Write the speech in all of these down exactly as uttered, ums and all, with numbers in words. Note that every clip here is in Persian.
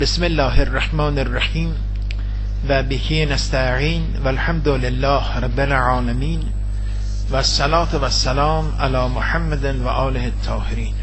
بسم الله الرحمن الرحیم و به نستعین و الحمد لله رب العالمین و الصلاة و السلام علی محمد و آله الطاهرین.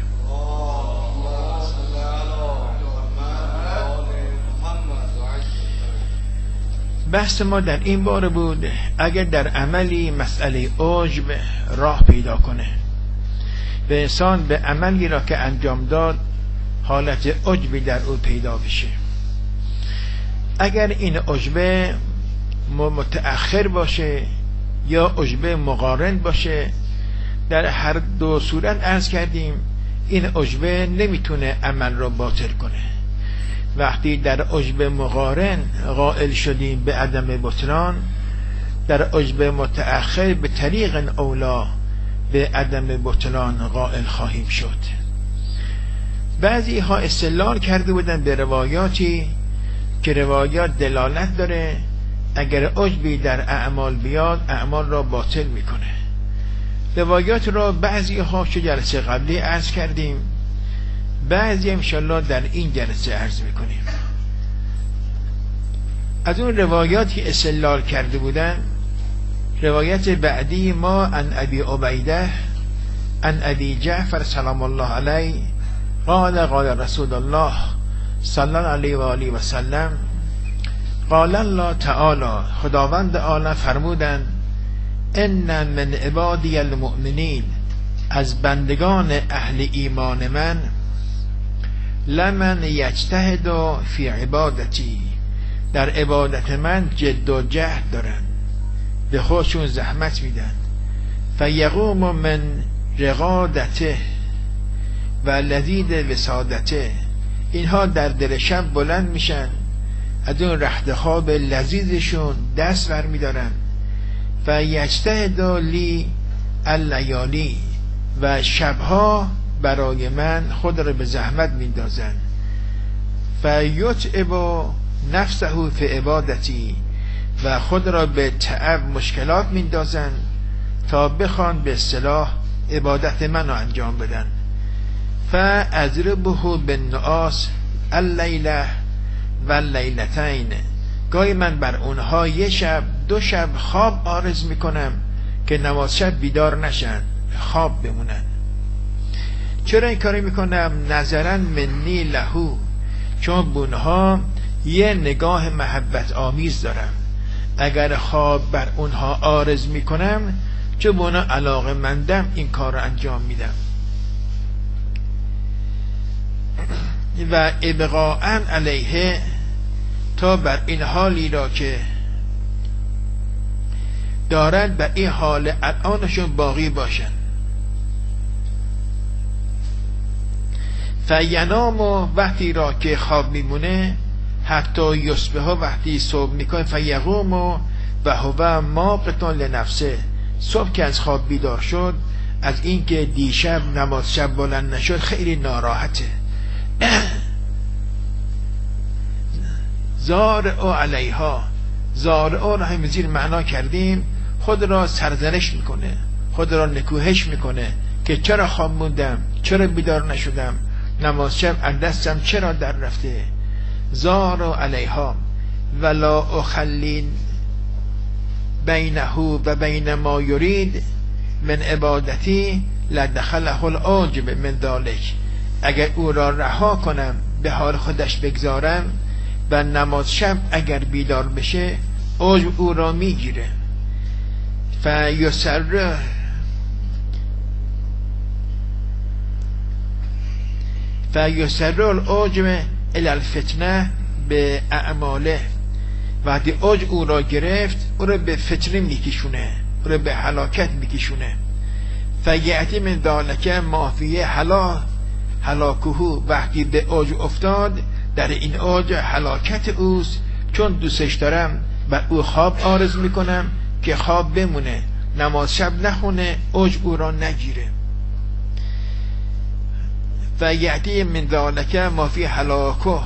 بحث ما در این باره بود اگر در عملی مسئله عجب راه پیدا کنه به انسان به عملی را که انجام داد حالت عجبی در او پیدا بشه، اگر این عجبه متأخر باشه یا عجبه مقارن باشه، در هر دو صورت عرض کردیم این عجبه نمیتونه عمل را باطل کنه. وقتی در عجبه مقارن قائل شدیم به عدم بطلان، در عجبه متأخر به طریق اولا به عدم بطلان قائل خواهیم شد. بعضی ها استدلال کرده بودن به روایاتی که روایات دلالت داره اگر عجبی در اعمال بیاد اعمال را باطل میکنه. روایات را بعضی ها چه جلسه قبلی عرض کردیم، بعضی انشالله در این جلسه عرض میکنیم. از اون روایاتی استدلال کرده بودن روایت بعدی ما عن ابی عبیده عن ابی جعفر سلام الله علیه قال قال رسول الله صلی الله علیه و آله و سلم قال الله تعالی، خداوند عالم فرمودند ان من عبادی المؤمنین، از بندگان اهل ایمان من، لمن یجتهد فی عبادتی، در عبادت من جد و جهد دارن، به خودشون زحمت میدن، فیقوم من رقادته و لذید وسادته، اینها در دل شب بلند میشن، از اون رخت خواب لذیذشون دست بر میدارن، فیجتهد لی اللیالی، و شبها برای من خود را به زحمت میندازن، فیتعب نفسه فی عبادتی، و خود را به تعب مشکلات میندازن تا بخوان به اصطلاح عبادت منو انجام بدن. فاضربه بالنعاس اللیله و اللیلتین، گاهی من بر اونها یه شب دو شب خواب عارض میکنم که نماز شب بیدار نشن، خواب بمونن. چرا این کاری میکنم؟ نظرا منی لهو، چون بونها یه نگاه محبت آمیز دارم، اگر خواب بر اونها عارض میکنم چون بونا علاقه مندم این کار رو انجام میدم. و ابقاء علیه، تا بر این حالی را که دارد بر این حال الانشون باقی باشن. فینام، وقتی را که خواب میمونه، حتی یصبح، وقتی صبح میکنه، فیقوم و هو ماقت لنفسه، صبح که از خواب بیدار شد از اینکه دیشب نماز شب بلند نشد خیلی ناراحته. زارع علیها، زارع را هم زیر معنا کردیم خود را سرزنش میکنه، خود را نکوهش میکنه که چرا خواب موندم، چرا بیدار نشدم، نماز شب از دستم چرا در رفته. زارع علیها ولا اخلین بینه و بین ما یرید من عبادتی لدخله العجب من ذلک، اگر او را رها کنم به حال خودش بگذارم و نماز شب اگر بیدار بشه عجب او را میگیره. فیسر فیسر العجب الی الفتنه به اعماله، وقتی عجب او را گرفت او را به فتنه میکشونه، او را به هلاکت میکشونه. فیأتی من ذلک ما فیه هلاک هلاکهو، وقتی به عجب افتاد در این عجب هلاکت اوست، چون دوستش دارم بر او خواب عارض میکنم که خواب بمونه، نماز شب نخونه، عجب او را نگیره. فیأتی من ذلک ما فیه هلاکه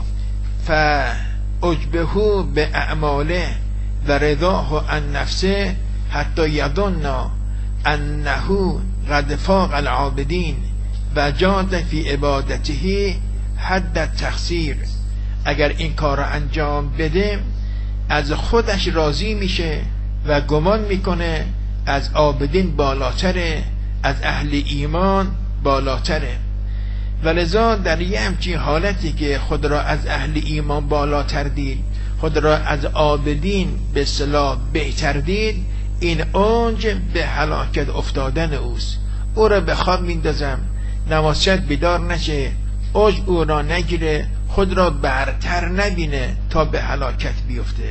فعجبه به اعماله و رضاه عن نفسه حتی یظن انه قد فاق العابدین و جاد فی عبادته حد التقصیر، اگر این کار رو انجام بده از خودش راضی میشه و گمان میکنه از عابدین بالاتره، از اهل ایمان بالاتره. ولذا در یه همچین حالتی که خود را از اهل ایمان بالاتر دید، خود را از عابدین به اصطلاح بهتر دید، این اوج به هلاکت افتادن اوست. او را به خواب میندازم، نماز شب بیدار نشه، اوج او را نگیره، خود را برتر نبینه تا به هلاکت بیفته.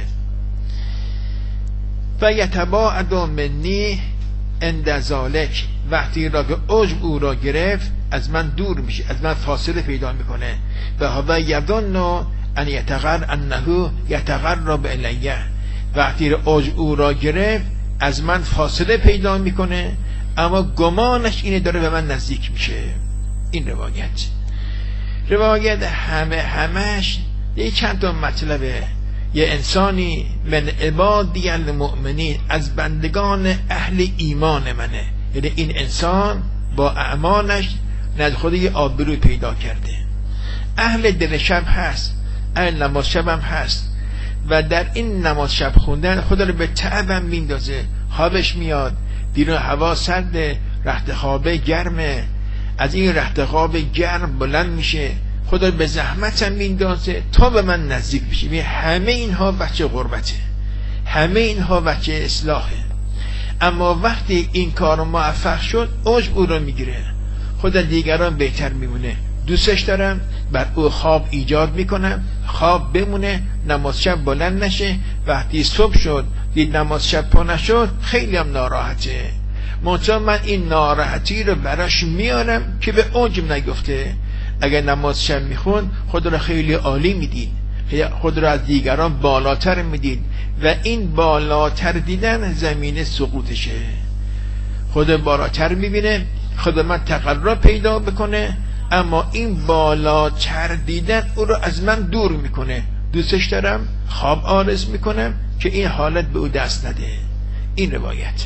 و یتباعد منی عند ذالک، وقتی را که اوج او را گرفت از من دور میشه، از من فاصله پیدا میکنه. و هو یظن ان یتغر انه یتقرب الیه، وقتی را اوج او را گرفت از من فاصله پیدا میکنه اما گمانش اینه داره به من نزدیک میشه. این روایت روایت همه همش یه چند تا مطلبه. یه انسانی من عبادی المؤمنین، از بندگان اهل ایمان منه، یعنی این انسان با اعمالش نزد خود یه آبروی پیدا کرده، اهل دل شب هست، اهل نماز شب هم هست و در این نماز شب خوندن خدا رو به تعبم میندازه. خوابش میاد، بیرون هوا سرده، رخت خوابه گرمه، از این رخت خواب گرم بلند میشه، خدا به زحمتم میندازه تا به من نزدیک بشه. همه اینها بچه غربته، همه اینها بچه اصلاحه. اما وقتی این کار موفق شد اوج او رو میگیره، خدا دیگران بهتر میمونه، دوستش دارم، بر او خواب ایجاد میکنم، خواب بمونه، نماز شب بلند نشه. وقتی صبح شد دید نماز شب پا نشد خیلی هم ناراحته، منتها من این ناراحتی رو براش میارم که به اوجم نگفته. اگر نماز شب میخوند خود را خیلی عالی میدید، خود را از دیگران بالاتر میدید و این بالاتر دیدن زمینه سقوطشه. خود بالاتر میبینه، خود من تقرب پیدا بکنه، اما این بالاتر دیدن او رو از من دور میکنه. دوستش دارم، خواب آرز میکنم که این حالت به او دست نده. این روایت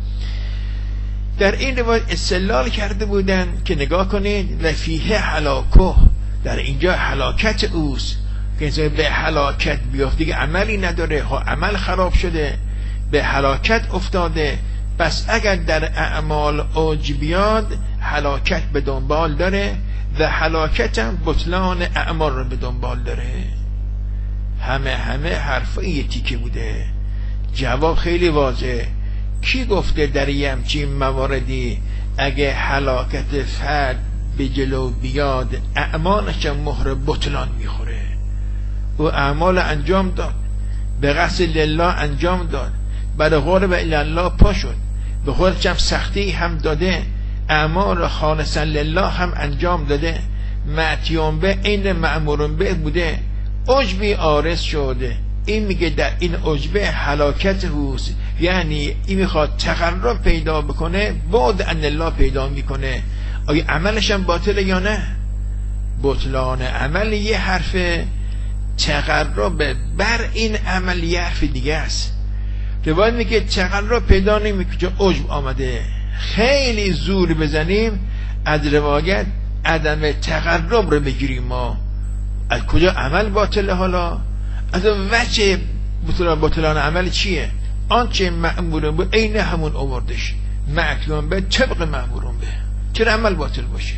در این روایت استدلال کرده بودن که نگاه کنید لفیه هلاکه، در اینجا هلاکت اوست که به هلاکت بیفته، دیگه عملی نداره، ها عمل خراب شده، به هلاکت افتاده. پس اگر در اعمال اوج بیاد هلاکت به دنبال داره و هلاکت هم بطلان اعمال رو به دنبال داره. همه همه حرفای تیکه بوده. جواب خیلی واضحه. کی گفته در یه همچین مواردی اگه هلاکت فرد به جلو بیاد اعمالش مهر بطلان میخوره؟ او اعمال انجام داد، به قصد لله انجام داد، برای قرب الله پا شد، به خودش هم سختی هم داده، اعمال خالصا لله هم انجام داده، معتیون به این مأمورون به بوده، عجبی آرز شده. این میگه در این عجبه هلاکت هوست، یعنی این میخواد تقرب پیدا بکنه، بعد ان الله پیدا میکنه. آیا عملش هم باطله یا نه؟ بطلان عمل یه حرف، تقرب بر این عمل یه حرف دیگه است. روایت میگه تقرب پیدا نمیکنه چون عجب آمده. خیلی زور بزنیم از روایت عدم تقرب رو بگیریم. ما از کجا عمل باطله؟ حالا از وجه بطلان عمل چیه؟ آنچه مأمورون به عین همون آوردش، معکلون به طبق مأمورون به، چرا عمل باطل باشه؟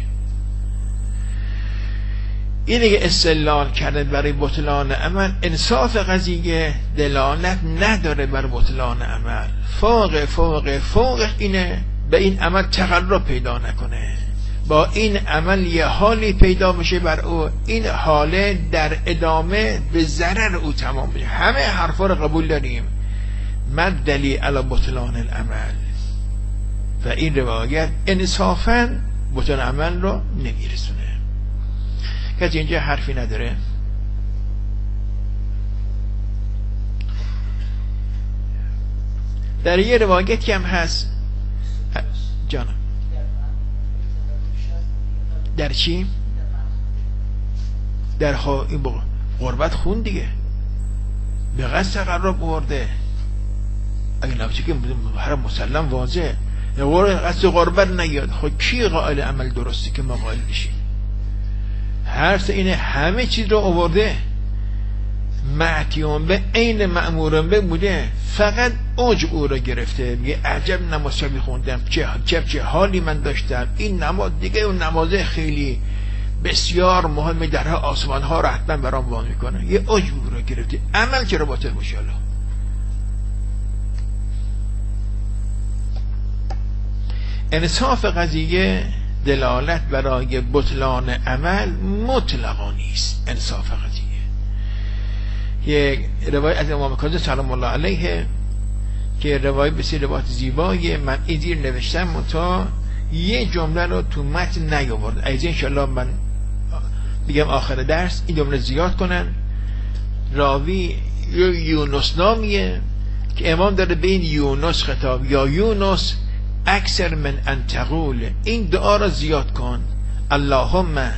اینه که استدلال کردن برای بطلان عمل. انصاف قضیه دلالت نداره بر بطلان عمل، فوق فوق فوق اینه به این عمل تقرب پیدا نکنه، با این عمل یه حالی پیدا بشه بر او، این حاله در ادامه به ضرر او تمام بشه. همه حرفا رو قبول داریم، مد دلیل علی بطلان العمل، و این روایت انصافاً بطلان عمل رو نمیرسونه. کسی اینجا حرفی نداره؟ در یه روایتی هم هست جانم، در چی؟ در ها این غربت خون دیگه، به قصد تقرب برده. اگه نفسی که هر مسلم واضحه قصد غربت نیاد، خود کی قائل عمل درستی که ما قائل بشیم؟ هر سه اینه همه چیز رو آورده، معتیون به عین مأمورون به بوده، فقط عجب او را گرفته. میگه عجب نماز میخوندم، چه چه چه حالی من داشتم. این نماز دیگه اون نماز خیلی بسیار مهمه، در آسمان ها را حتما برام وام میکنه. یه عجب او را گرفته، عمل چرا باطل باشه؟ حالا انصاف قضیه دلالت برای بطلان عمل مطلقا نیست. انصاف قضیه یک روایت از امام کاظم سلام الله علیه که روایت بسیار روایت زیبایی، من ایدیر نوشتم تا یه جمله رو تو متن نیاورد. از انشالله من بگم آخر درس این جمله زیاد کنن. راوی یونس نامیه که امام داره بین یونس خطاب، یا یونس اکثر من ان تقول، این دعا را زیاد کن، اللهم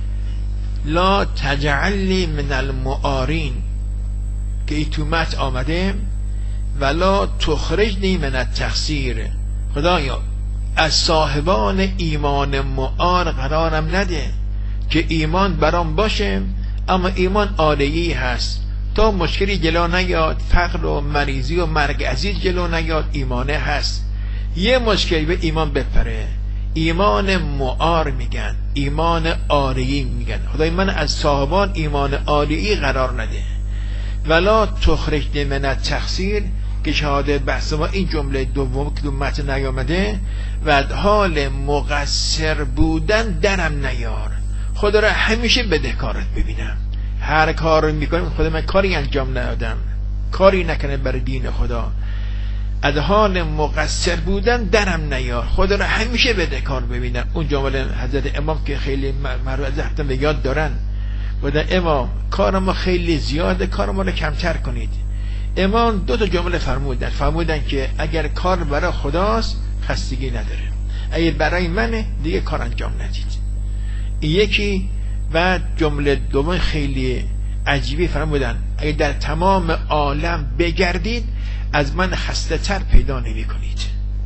لا تجعلنی من المعارین که ای تو متن آمده، ولا تخرجنی من التقصیر، خدایا از صاحبان ایمان معار قرارم نده که ایمان برام باشه اما ایمان عاریی هست، تا مشکلی جلو نیاد، فقر و مریضی و مرگ عزیز جلو نیاد، ایمانه هست، یه مشکلی به ایمان بپره. ایمان معار میگن، ایمان عاریی میگن. خدای من از صاحبان ایمان عاریی قرار نده. ولا تخرجنی من التقصیر که شهاده بحث ما این جمله دوم که دو متن نیامده، و حال مقصر بودن درم نیار. خدا را همیشه بدهکارت ببینم، هر کار رو میکنم خدا من کاری انجام ندادم، کاری نکنه برای دین خدا، از حال مقصر بودن درم نیار، خدا را همیشه بدهکار ببینم. اون جمله حضرت امام که خیلی مرو از حتما به یاد دارن، بودن امام کار ما خیلی زیاده، کار ما رو کمتر کنید. امام دو تا جمله فرمودن، فرمودن که اگر کار برای خداست خستگی نداره، اگه برای منه دیگه کار انجام ندید. یکی و جمله دوم خیلی عجیبی فرمودن، اگه در تمام عالم بگردید از من خسته تر پیدا نمی کنید.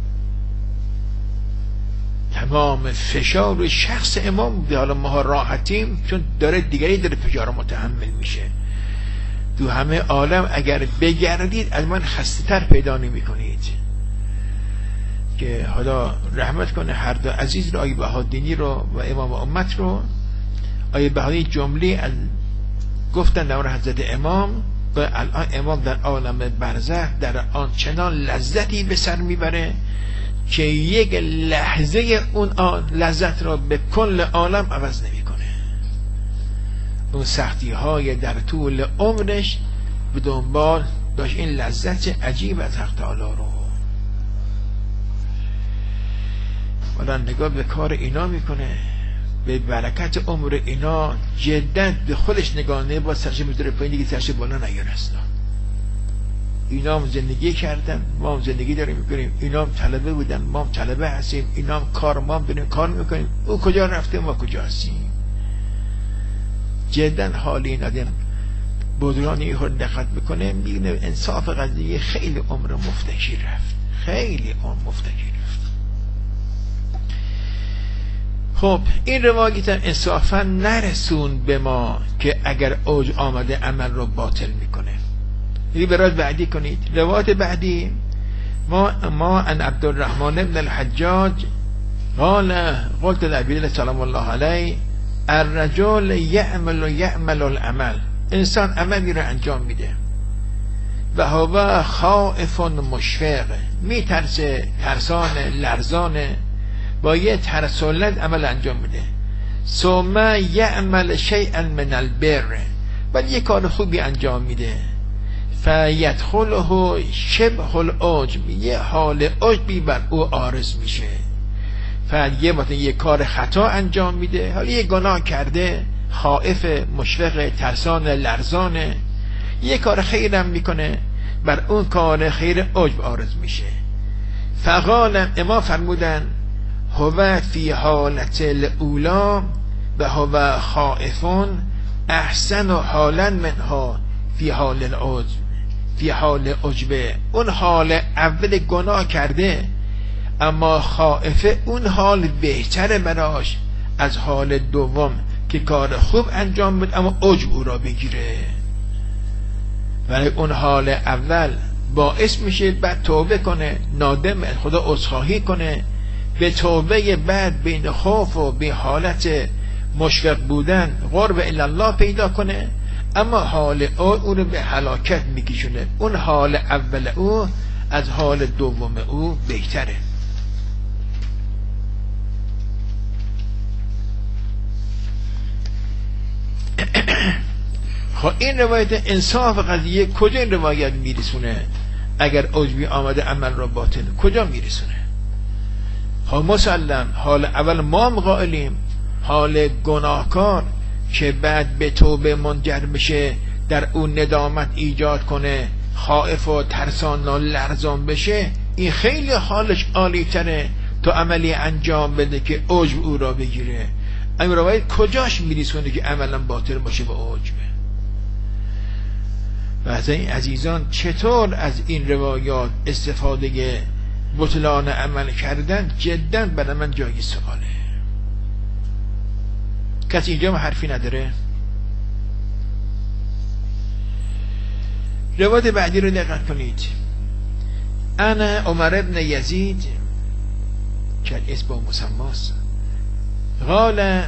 تمام فشار روی شخص امام بوده، حالا ما راحتیم چون داره دیگری داره فشار متحمل میشه. تو همه عالم اگر بگردید از من خسته تر پیدا نمی کنید. که خدا رحمت کنه هر دو عزیز رو، آیه بهادینی رو و امام امت رو. آیه بهادینی جمله از گفتن در حضرت امام، و الان امام در عالم برزخ در آن چنان لذتی به سر میبره که یک لحظه اون لذت را به کل عالم عوض نمیکنه. اون سختی های در طول عمرش به دنبال داشت این لذت عجیب از حق تعالی رو. حالا نگاه به کار اینا میکنه، به برکت عمر اینا جدا به خودش نگاه نه، با سرش میذاره پایین، دیگه سرش بالا نیاره اصلا. اینا هم زندگی کردن، ما هم زندگی داریم میکنیم، اینا هم طلبه بودن، ما هم طلبه هستیم، اینا هم کار، ما هم داریم کار میکنیم، او کجا رفته ما کجا هستیم. جدا حالی ندیم بودرانی رو دقت بکنه میبینه انصاف قضیه خیلی عمر مفتکی رفت، خیلی عمر مفتکی رفت. خب این روایت انصافا نرسون به ما که اگر اوج آمده عمل رو باطل میکنه. یعنی برای بعدی کنید. روایت بعدی ما ما ان عبدالرحمن ابن الحجاج قال قلت لعبیدالله سلام الله علیه الرجل یعمل و یعمل العمل، انسان عملی رو انجام میده و هو خائف مشفق، میترسه، ترسان، لرزانه، با یه ترسولت عمل انجام میده. ثم یعمل شیئا من البر، ولی یه کار خوبی انجام میده. فیدخله شبه العجب، یه حال عجبی بر او عارض میشه. فیه وقتی یه کار خطا انجام میده، حالا یه گناه کرده، خائف، مشفق، ترسان، لرزانه، یه کار خیرم میکنه، بر اون کار خیر عجب عارض میشه. فقال اما فرمودن هو فی حالت الاولا و هو خائفون احسن حالا منها فی حال العجب، فی حال عجبه، اون حال اول گناه کرده اما خائفه، اون حال بهتره براش از حال دوم که کار خوب انجام بده اما عجب او را بگیره. ولی اون حال اول باعث میشه بعد توبه کنه، نادم خدا عذرخواهی کنه، به توبه بعد بین خوف و به حالت مشفق بودن قرب الی الله پیدا کنه. اما حال او او رو به هلاکت میکشونه. اون حال اول او از حال دوم او بهتره. خب این روایت انصاف قضیه کجا این روایت میرسونه؟ اگر عجبی آمده عمل را باطل کجا میرسونه؟ خب مسلم حال اول ما قائلیم حال گناهکار که بعد به توبه منجر بشه، در اون ندامت ایجاد کنه، خائف و ترسان و لرزان بشه، این خیلی حالش عالی تره تا عملی انجام بده که عجب او را بگیره. این روایت کجاش میرسونه که عملا باطل باشه و عجبه؟ و از این عزیزان چطور از این روایات استفاده بطلان عمل کردن جدا برای من جای سواله. کسی اینجا حرفی نداره؟ روایت بعدی رو دقت کنید. انا عمر ابن یزید که اسم با مسماست قال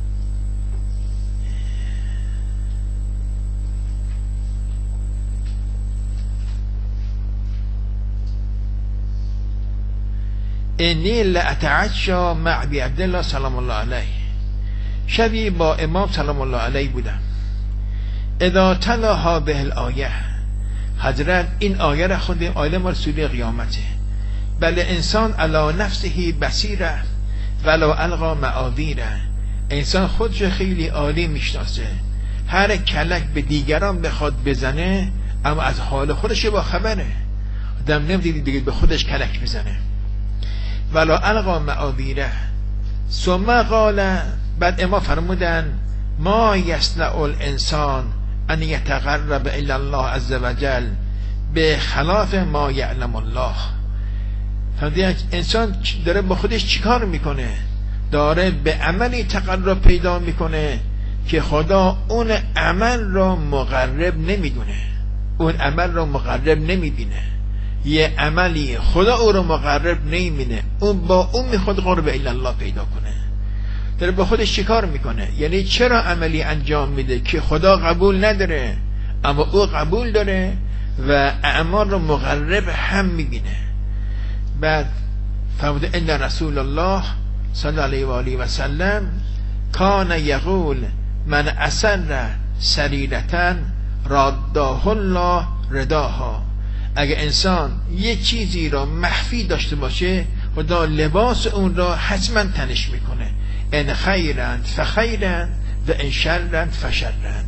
انی لاتعشا مع ابی عبدالله سلام الله علیه. شبی با امام سلام الله علیه بودم. اذا تلا هذه الآیه، حضرت این آیه را خوندیم، آیه رسول قیامته. بل انسان علی نفسه بصیره ولو القا معاذیره. انسان خودش خیلی عالی میشناسه، هر کلک به دیگران بخواد بزنه اما از حال خودش با خبره. آدم نمیدید دیگه به خودش کلک بزنه. ولو القا معاذیره. ثم قال، بعد اما فرمودن ما یصنع الانسان ان یتقرب الی الله عز وجل به خلاف ما یعلم الله. فهمیدین انسان داره با خودش چیکار میکنه؟ داره به عملی تقرب پیدا میکنه که خدا اون عمل را مقرب نمیدونه، اون عمل را مقرب نمیبینه. یه عملی خدا او رو مقرب نمیبینه، اون با اون میخواد قرب الی الله پیدا کنه. داره با خودش چیکار میکنه؟ یعنی چرا عملی انجام میده که خدا قبول نداره اما او قبول داره و اعمال رو مقرب هم میبینه. بعد فرموده ان رسول الله صلی الله علیه و آله و سلم کان یقول من اسر سریرة راداه الله رداها. اگه انسان یه چیزی را مخفی داشته باشه خدا لباس اون را حتما تنش میکنه. ان خیرند فخیرند و ان شرند فشرند.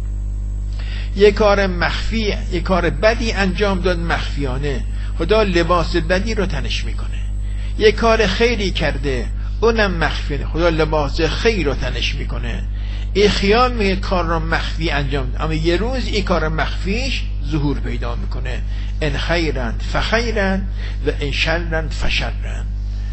یه کار مخفی، یه کار بدی انجام داد مخفیانه، خدا لباس بدی رو تنش میکنه. یه کار خیری کرده اونم مخفیانه، خدا لباس خیر رو تنش میکنه. این خیال میگه کار رو مخفی انجام داد اما یه روز این کار مخفیش ظهور پیدا میکنه. ان خیرند فخیرند و ان شرند فشرند.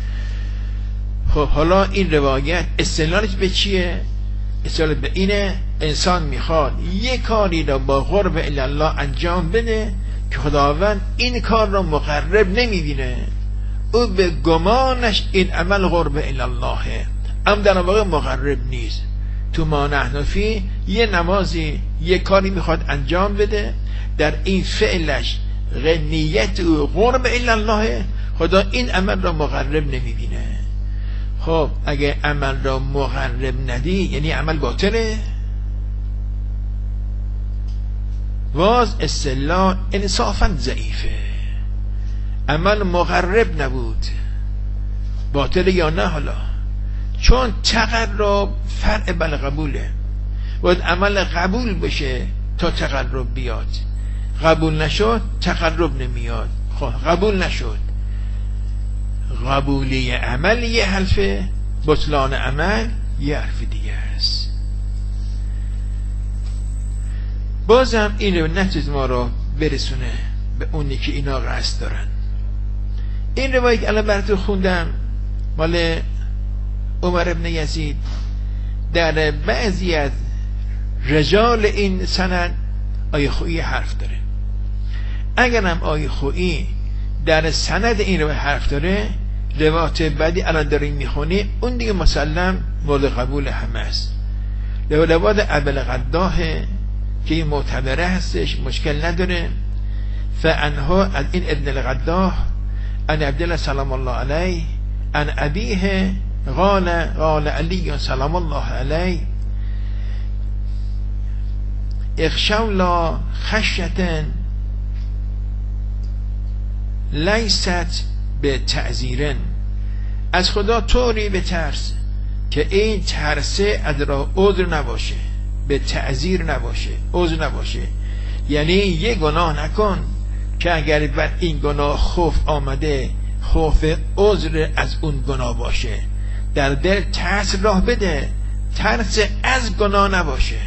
خب حالا این روایت استدلالش به چیه؟ استدلال به اینه انسان میخواد یه کاری را با قرب الی الله انجام بده که خداوند این کار را مقرب نمیبینه، او به گمانش این عمل قرب الی الله اما در واقع مقرب نیست. تو ما نحن فی یه نمازی یه کاری میخواد انجام بده، در این فعلش نیت او قرب الی الله، خدا این عمل را مقرب نمیبینه. خب اگه عمل را مقرب ندی یعنی عمل باطله. واز اصطلاح انصافا ضعیفه. عمل مقرب نبود باطله یا نه؟ حالا چون تقرب فرع بل قبوله، باید عمل قبول بشه تا تقرب بیاد. قبول نشد تقرب نمیاد. خب قبول نشد، قبولی عمل یه حرفه، بطلان عمل یه حرف دیگه است. بازم این رو نتیز ما رو برسونه به اونی که اینا قصد دارن. این روایت که الان براتون خوندم مال عمر ابن یزید، در بعضی از رجال این سند آیه خویی حرف داره. اگرم آیه خویی در سند این رو حرف داره، روایت بعدی الان داریم میخونی اون دیگه مسلم مورد قبول همه است. روایت ابوالقداح که این معتبره هستش، مشکل نداره. فانها از این ابن القداح ان عبدالله سلام الله علیه ان ابیه قال قال علی سلام الله علیه اخشوا لا خشیة لیست به تعذیرن، از خدا طوری به ترس که این ترسه از را عذر نباشه، به تعذیر نباشه، عذر نباشه. یعنی یه گناه نکن که اگر بر این گناه خوف آمده، خوف عذر از اون گناه باشه، در دل ترس راه بده، ترس از گناه نباشه.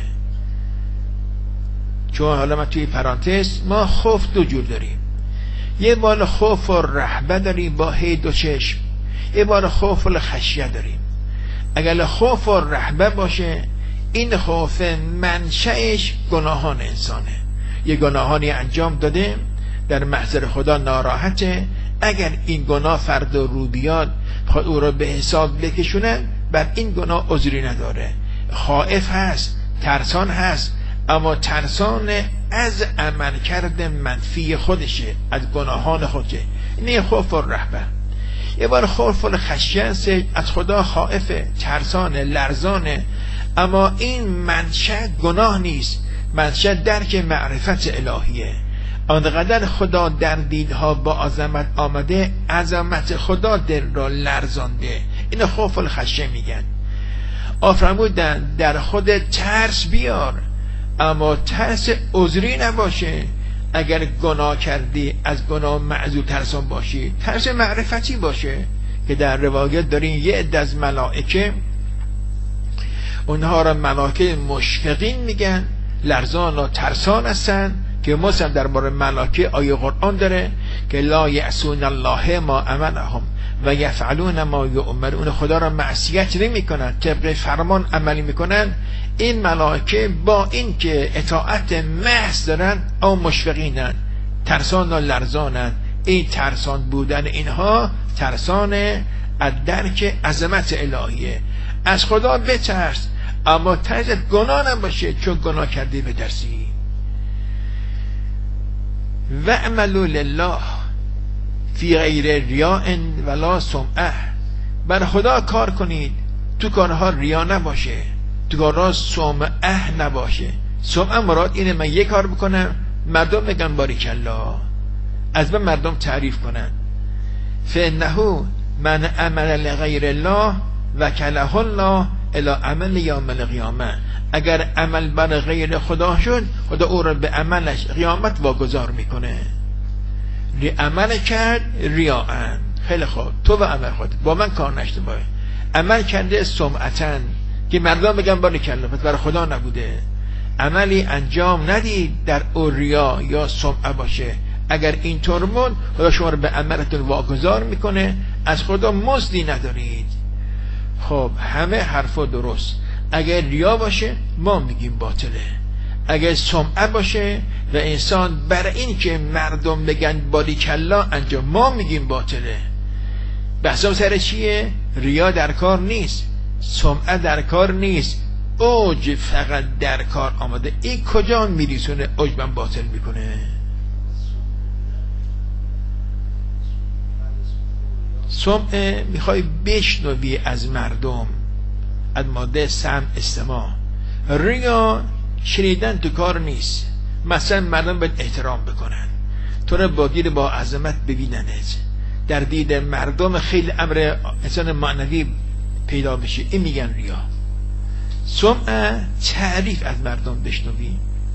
چون حالا من توی پرانتز، ما خوف دو جور داریم، یه بار خوف و رهبه داریم با هی دو چشم، یه بار خوف و خشیه داریم. اگر خوف و رهبه باشه، این خوف منشأش گناهان انسانه، یه گناهانی انجام داده، در محضر خدا ناراحته، اگر این گناه فرد رو بیاد خود او را به حساب بکشونن، بر این گناه عذری نداره، خائف هست، ترسان هست، اما ترسان از عملکرد منفی خودشه، از گناهان خودشه. این خوف و رهبه. یه بار خوف و خشیه است، از خدا خائفه، ترسانه، لرزانه، اما این منشأ گناه نیست، منشأ درک معرفت الهیه. آنقدر خدا در دیدها با عظمت آمده، عظمت خدا دل را لرزانده. این خوف و خشیه میگن. آفرمودن در خود ترس بیار، اما ترس عذری نباشه. اگر گناه کردی از گناه معذور ترسان باشی، ترس معرفتی باشه که در روایت دارین یه عده از ملائکه، اونها را ملائکه مشفقین میگن، لرزان و ترسان هستن، که مثلا در باره ملائکه آیه قرآن داره که لا یعصون الله ما امرهم و یفعلون ما یؤمرون، خدا را معصیت نمیکنن، طبق فرمان عملی میکنن. این ملائکه با این که اطاعت محض دارن اما مشفقینن، ترسان و لرزانن. این ترسان بودن اینها ترسان از درک عظمت الهیه. از خدا بترس، اما ترس گناه نباشه، چون گناه کردی بترسی. و اعملوا لله فی غیر ریاء ولا سمعه، بر خدا کار کنید، تو کارها ریا نباشه، تو کارها سمعه نباشه. سمعه مراد اینه من یک کار بکنم مردم بگن باریکالله، از من مردم تعریف کنن. فانه من عمل لغیر الله وکله الله الی عمل یوم القیامه، اگر عمل بر غیر خدا شد، خدا او را به عملش قیامت واگذار میکنه. ری عمل کرد ریاءن، خیلی خوب، تو به عمل خود با من کار نشته باید. عمل کرده سمعتن که مردم بگن باریکالله، پس برای خدا نبوده. عملی انجام ندید در او ریا یا سمعه باشه. اگر اینطور بود، خدا شما رو به عملتون واگذار میکنه، از خدا مزدی ندارید. خب همه حرفا درست. اگر ریا باشه ما میگیم باطله، اگر سمعه باشه و انسان برای این که مردم بگن باریکالله انجام، ما میگیم باطله. بحثم سر چیه؟ ریا در کار نیست، سمعه در کار نیست، اوج فقط در کار آمده. این کجا میریسونه عجبم باطل میکنه؟ سمعه میخوای بشنوی از مردم، از ماده سمع استماع. ریا شنیدن تو کار نیست، مثلا مردم باید احترام بکنن، تو رو با گیر با عظمت ببیننت، در دید مردم خیلی امر انسان معنوی پیدا بشه، این میگن ریا. سمع تعریف از مردم بشنوی.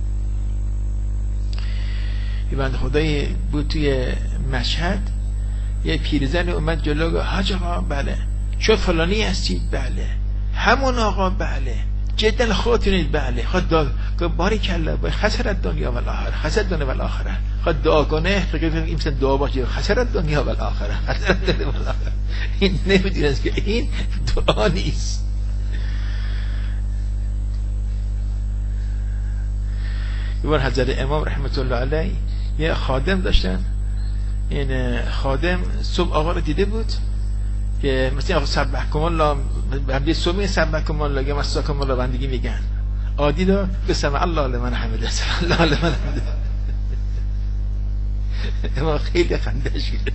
یه بند خدای بود توی مشهد، یه پیرزن اومد جلو، حاج آقا بله، شو فلانی هستید؟ بله. همون آقا؟ بله. جدا خودتونید؟ بله. خود دعا باریکالله، باید خسرت دنیا و الاخره، خسرت دنیا و الاخره. خود دعا کنه، فکر این مثل دعا باشه، خسرت دنیا و الاخره، خسرت دنیا و الاخره. این نمیدونست که این دعا نیست. یه بار حضرت امام رحمت الله علیه یه خادم داشتن، این خادم صبح آقا رو دیده بود که مثلا آقا سبحکم الله بنده صبح می سبحکم الله یا مساکم الله بندگی میگن، عادی دار بسم الله لمن حمده سم الله لمن حمده. اما خیلی خنده شده.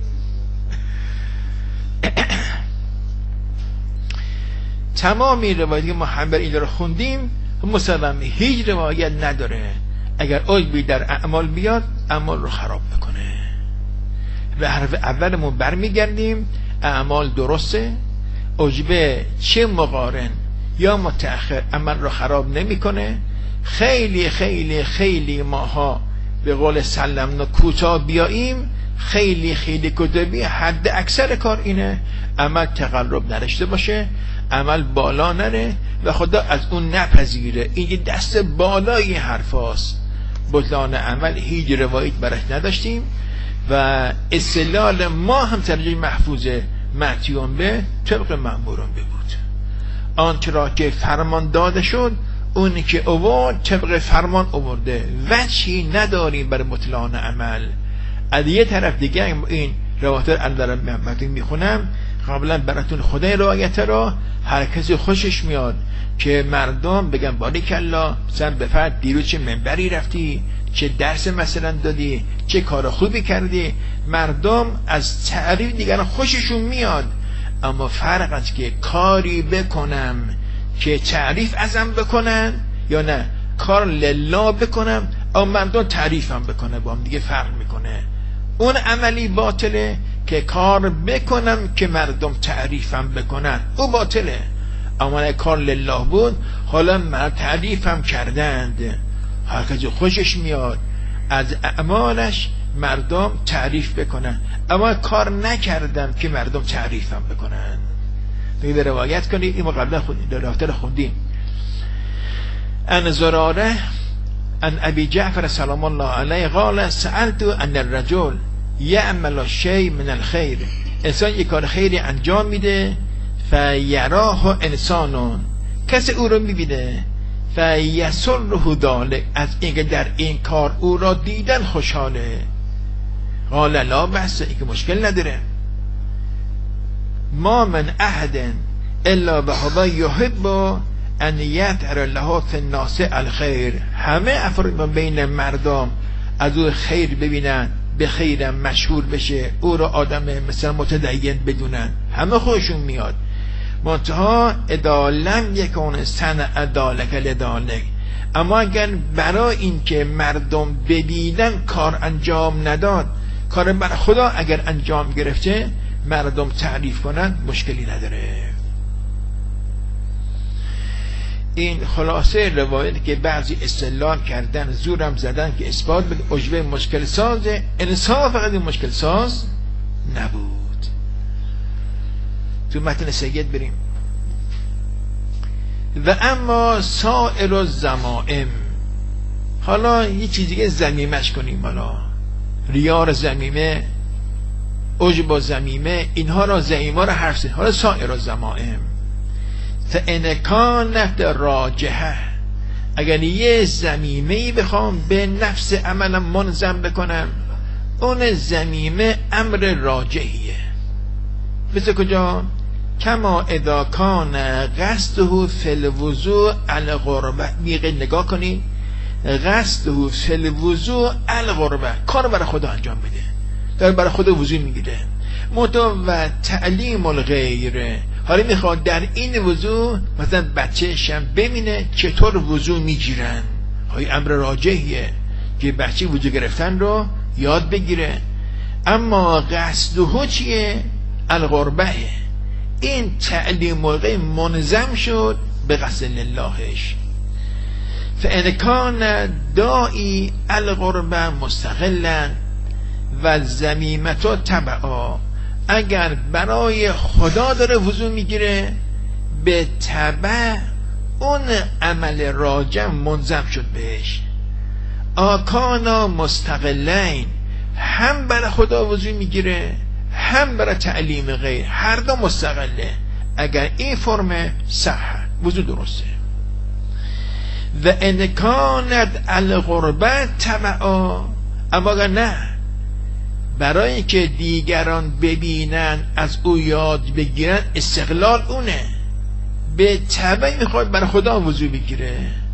تمامی روایتی که ما هم بر اینجا رو خوندیم مسلم هیچ روایت نداره اگر عجبی در اعمال بیاد اعمال رو خراب بکنه. به حرف اولمون برمیگردیم، اعمال درسته، عجبه چه مقارن یا متأخر عمل رو خراب نمیکنه. خیلی خیلی خیلی ماها به قول سلمنا کوتاه بیاییم، خیلی خیلی کتبی، حد اکثر کار اینه عمل تقلب نداشته باشه، عمل بالا نره و خدا از اون نپذیره. این دست بالای حرفاست. بطلان عمل هیچ روایت برش نداشتیم و استدلال ما هم ترجمه محفوظه معتیون به طبق مأمورون به بود. آنچه را که فرمان داده شد اونی که اوورد طبق فرمان اوورده، وجهی نداریم برای بطلان عمل. از یه طرف دیگه این روایت رو اندر محمدی میخونم، قبلا براتون خدای روایت را هر کسی خوشش میاد که مردم بگن باریکالله مثلا به فرد دیروز چه منبری رفتی، چه درس مثلا دادی، چه کار خوبی کردی. مردم از تعریف دیگران خوششون میاد، اما فرق است که کاری بکنم که تعریف ازم بکنن یا نه کار لله بکنم اما مردم تعریفم بکنه، با هم دیگه فرق میکنه. اون عملی باطله که کار بکنم که مردم تعریفم بکنن، او باطله. اما کار لله بود، حالا من تعریفم کردند، هر کسی خوشش میاد از اعمالش مردم تعریف بکنن، اما کار نکردم که مردم تعریفم بکنن. بگید روایت کنید، این ما قبلا در خوندیم. ان زراره ان ابی جعفر سلام الله علیه قال سألت ان الرجل یعمل شیء من الخیر، انسان یک کار خیری انجام میده، فیراه انسانون، کسی او رو میبینه، فیسره ذلک، از اینکه در این کار او را دیدن خوشحاله. قال لا بس، اینکه مشکل نداره. ما من احد الا وهو یحب ان یظهر له فی الناس الخیر، همه افراد بین مردم از او خیر ببینن، به خیرم مشهور بشه، او را آدم مثلا متدین بدونن، همه خودشون میاد. منتها اذا لم یکن صنع ذلک لذلک، اما اگر برای این که مردم ببینن کار انجام نداد، کار برای خدا اگر انجام گرفته مردم تعریف کنن، مشکلی نداره. این خلاصه روایت که بعضی استدلال کردن، زورم زدن که اثبات بگه عجبه مشکل سازه، انصاف فقط این مشکل ساز نبود. تو متن سید بریم. و اما سائر الزمائم، حالا یه چیزی که زمیمش کنیم، حالا ریار زمیمه، عجب زمیمه، اینها را زمیمه را حرف زنیم. حالا سائر الزمائم فإن كانت راجحه، اگر یه زمیمه‌ای بخوام به نفس عملم منظم بکنم، اون زمیمه امر راجحیه. مثل کجا؟ کما اذا کان قصده فی الوضوء القربه، میگه نگاه کنید، قصده فی الوضوء القربه، کار برای خدا انجام بده، داره برای خدا وضو میگیره. متو و تعلیم الغیر، حالا میخواد در این وضو مثلا بچه‌شم ببینه چطور وضو میگیرن، های امر راجحیه که بچه وضو گرفتن رو یاد بگیره. اما قصده چیه؟ القربه، این تعلیم الغیر منظم شد به قصد للهش. فإن كان داعی القربه مستقلا و زمیمتو تبعا، اگر برای خدا داره وضو میگیره، به تبع اون عمل راجم منظم شد بهش. آکانا مستقلین، هم برای خدا وضو میگیره هم برای تعلیم غیر، هر دو مستقله. اگر این فرم صح وضو درسته. و انکانت الغربت تبعا، اما نه برای اینکه دیگران ببینن از او یاد بگیرن استقلال اونه، به تبع میخواد بر خدا وضو بگیره.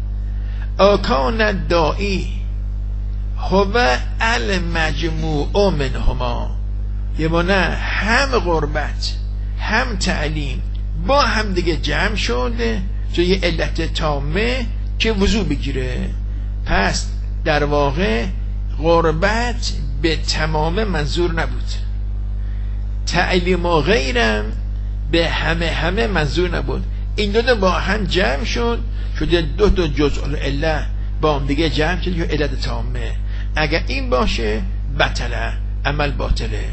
آکان دائی هو المجموع منهما، یه با نه هم غربت هم تعلیم با هم دیگه جمع شده چون یه علت تامه که وضو بگیره. پس در واقع غربت به تمام منظور نبود، تعلیم و غیرم به همه همه منظور نبود. این دو تا با هم جمع شد شده دو تا جزء العله با هم دیگه جمع شد یا علت تامه. اگر این باشه بطله، عمل باطله.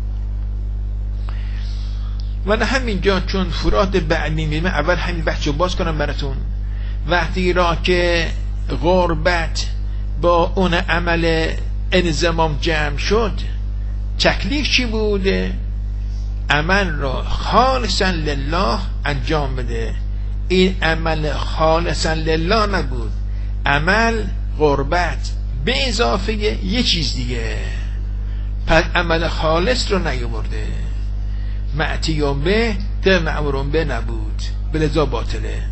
و همینجا چون فرات بعدی میمه اول همین بحث رو باز کنم براتون. وقتی را که غربت با اون عمل انضمام جمع شد، تکلیف چی بوده؟ عمل را خالصا لله انجام بده. این عمل خالصا لله نبود، عمل غربت به اضافه یه چیز دیگه، پس عمل خالص رو نیاورده. معتیون به تا معمورون به نبود، بلذا باطله.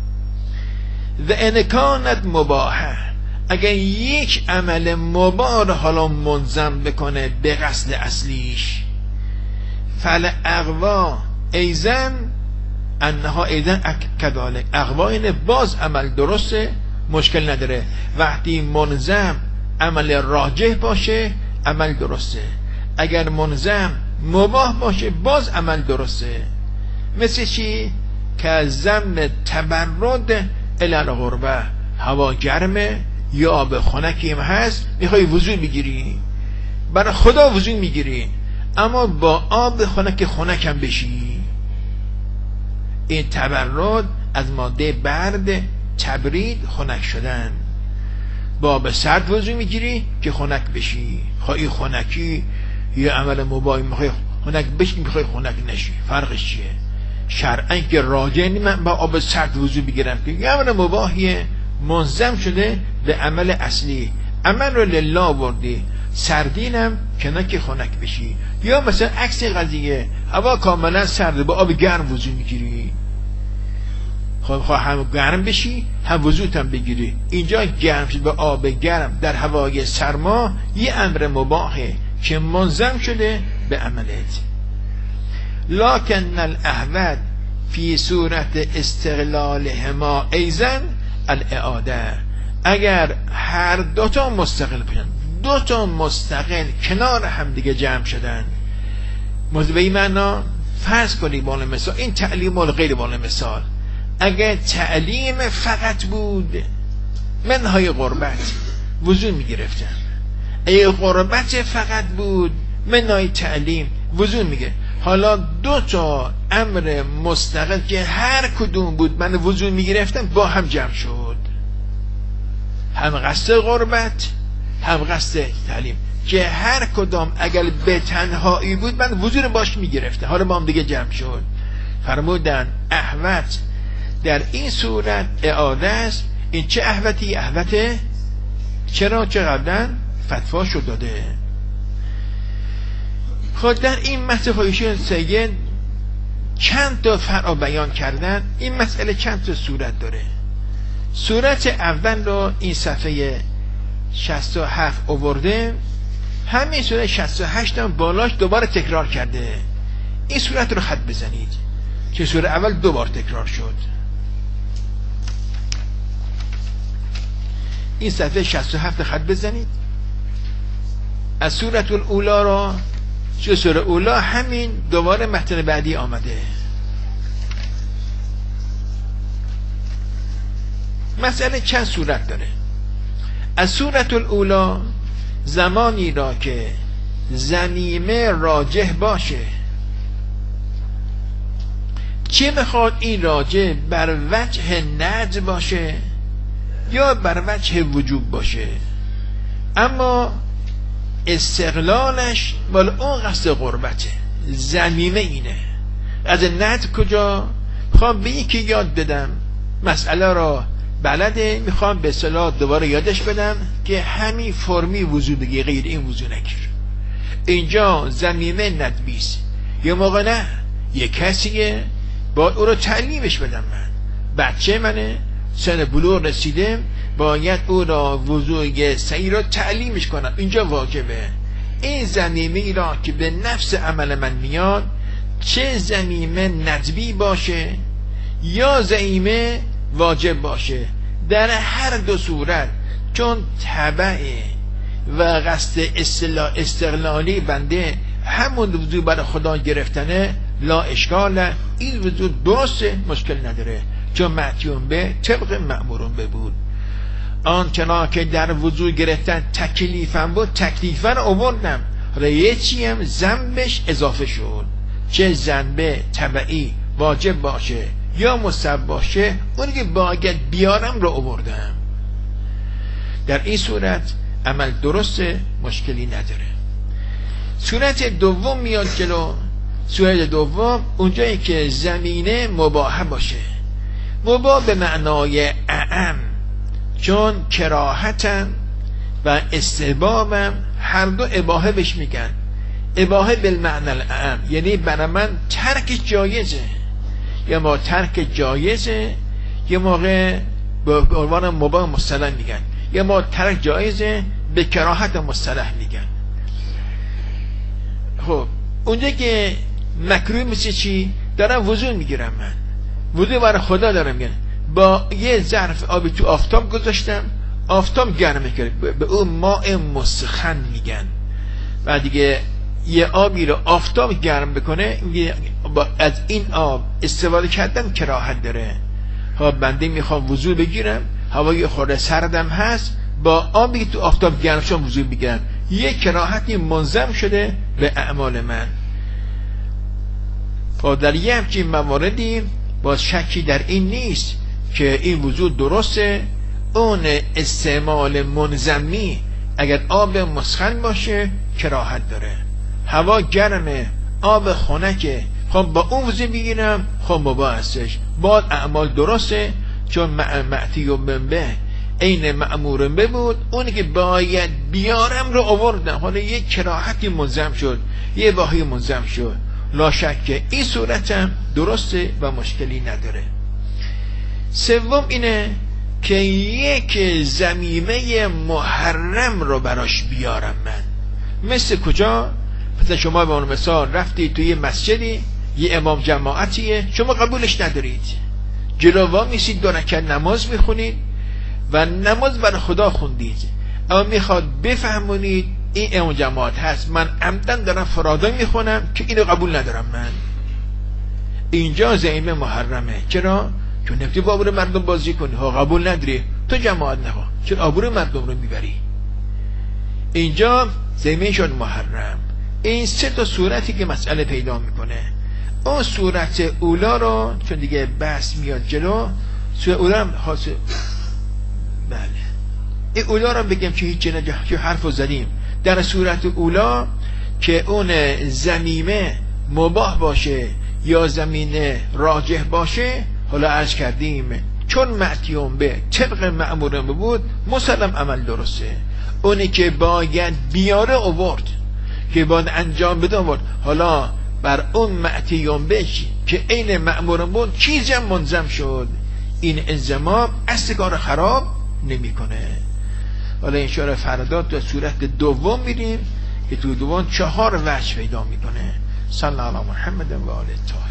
و انکانت مباحه، اگر یک عمل مباح حالا منظم بکنه به قصد اصلیش، فل اقوا ایزن انها ایزن کذالک، اقوا اینه باز عمل درسته، مشکل نداره. وقتی منظم عمل راجح باشه عمل درسته، اگر منظم مباح باشه باز عمل درسته. مثل چی؟ که ضم تبرد الی الغربه، هوا گرمه یا آب خنکی هم هست، میخوای وضو بگیری، برای خدا وضو میگیری، اما با آب خنک خنک هم بشی. این تبرد از ماده برد، تبرید، خنک شدن. با آب سرد وضو میگیری که خنک بشی. خواهی خنکی یه عمل مباح، میخوای خنک بشی میخوای خنک نشی، فرقش چیه؟ شرعاً که راجع نی من با آب سرد وضو بگیرم که یه عمل مباحیه منظم شده به عمل اصلی، عمل رو لله بردی، سردینم که نه که خنک بشی. یا مثلا عکس قضیه، هوا کاملا سرده با آب گرم وضو میگیری، خب خواه هم گرم بشی هم وضوت هم بگیری. اینجا گرم شد با آب گرم در هوای سرما، یه امر مباحه که منظم شده به عملت. لکن الاحوط فی صورت استقلالهما ایزن الاعاده، اگر هر دوتا مستقل باشن، دوتا مستقل کنار هم دیگه جمع شدن، به این معنا فرض کنید بال مثال، این تعلیم و غیر بال مثال، اگر تعلیم فقط بود منهای غربت وضو میگرفتن، اگر غربت فقط بود منهای تعلیم وضو میگه. حالا دو تا امر مستقل که هر کدوم بود من وضو میگرفتم با هم جمع شد، هم قصد غربت هم قصد تعلیم، که هر کدام اگر به تنهایی بود من وضو رو باش میگرفتم، حالا با هم دیگه جمع شد. فرمودن احوط در این صورت اعاده است. این چه احوطی؟ احوطه چرا؟ چه قبلا فتوا شد داده. خود در این مسئله خواهیشون سید چند تا فرع بیان کردن. این مسئله چند تا صورت داره. صورت اول رو این صفحه شصت و هفت آورده، همین صورت شصت و هشت هم بالاش دوباره تکرار کرده. این صورت رو خط بزنید که صورت اول دوبار تکرار شد. این صفحه شصت و هفت خط بزنید، از صورت الاولا رو چه سوره اولا همین دوباره متن بعدی آمده. مسئله چند صورت داره. از صورت الاولا زمانی را که ضمیمه راجح باشه، چه بخواد این راجح بر وجه ندب باشه یا بر وجه وجوب باشه، اما استقلالش مال اون قصد غربته، ضمیمه اینه. از ند کجا؟ میخوام به یکی یاد بدم مسئله را بلده، میخوام به اصطلاح دوباره یادش بدم که همین فرمی وضو بگی، غیر این وضو نگیر. اینجا ضمیمه ندبیست، یه موقع نه یه کسیه باید او رو تعلیمش بدم، من بچه منه سن بلوغ رسیده، باید او را وضوء صحیح را تعلیمش کنم. اینجا واجبه این ضمیمه را که به نفس عمل من میاد، چه ضمیمه ندبی باشه یا ضمیمه واجب باشه، در هر دو صورت چون تبع و قصد استقلالی بنده همون وضوء برای خدا گرفتنه، لا اشکاله، این وضوء درسته، مشکل نداره، چون معتیون به طبق مأمورون به بود. آنچنان که در وضوء گرفتن تکلیفم بود، تکلیفم رو آوردم، یه چی هم ذنبش اضافه شد، چه ذنب تبعی واجب باشه یا مستحب باشه، اونی که باید بیارم رو آوردم. در این صورت عمل درسته، مشکلی نداره. صورت دوم میاد جلو. صورت دوم اونجایی که زمینه مباح باشه، مباح به معنای اعم، چون کراهتن و استحبابم هر دو اباحه بهش میگن. اباحه بالمعنى الاعم یعنی برای من ترک جایزه، یا ما ترک جایزه، یه موقع به عنوان مباح مصطلح میگن، یا ما ترک جایزه به کراهت مصطلح میگن. خب اونجا که مکروه مثل چی؟ دارم وضو میگیرم، من وضو برای خدا دارم میگیرم، با یه ظرف آبی تو آفتاب گذاشتم، آفتاب گرم میکنه، به اون ماء مسخن میگن. و دیگه یه آبی رو آفتاب گرم بکنه، با از این آب استفاده کردن کراهت داره. ها بنده میخوام وضو بگیرم، هوای خورده سردم هست، با آبی تو آفتاب گرم شون وضو بگیرم، یه کراهتی منظم شده به اعمال من. و در یه همچین مواردی باز شکی در این نیست که این وضو درسته. اون استعمال منظمی اگر آب مسخن باشه کراهت داره، هوا گرمه، آب خنکه، خب با اون وضو بگیرم، خب مباح هستش، باز اعمال درسته، چون معتی و منبه این مأمورم بود، اونی که باید بیارم رو آوردم، حالا یک کراهتی منظم شد، یه باهی منظم شد، لا شک این صورتم درسته و مشکلی نداره. سوم اینه که یک ضمیمه محرم رو براش بیارم من. مثل کجا؟ مثلا شما به اون مثال رفتی توی مسجدی، یه امام جماعتیه، شما قبولش ندارید، جلووا میسید دو رکعت نماز میخونید و نماز برای خدا خوندید، اما میخواد بفهمونید این امام جماعت هست، من عمدن دارم فرادا میخونم که اینو قبول ندارم من. اینجا ضمیمه محرمه. چرا؟ چون نفتی با آبرو مردم بازی کنی، ها قبول نداری، تو جماعت نخوا، چون آبرو مردم رو میبری. اینجا ضمیمه شد محرم. این سه تا صورتی که مسئله پیدا میکنه. اون صورت اولا رو چون دیگه بحث میاد جلو، صورت اولا هم حاصل بله این اولا رو بگم که هیچ چه حرف رو زدیم. در صورت اولا که اون ضمیمه مباح باشه یا زمینه راجح باشه، حالا عرض کردیم چون معتیون به طبق مأمورم بود، مسلم عمل درسته. اونی که باید بیاره آورد، که باید انجام بده آورد، حالا بر اون معتیون بشی که این مأمورم بود چیزی هم منظم شد، این انضمام اصل کار خراب نمی کنه. حالا انشاءالله فردا تا صورت دوم میریم که تو دوم چهار وجه پیدا میکنه. صلی الله علی محمد و آله الطاهرین.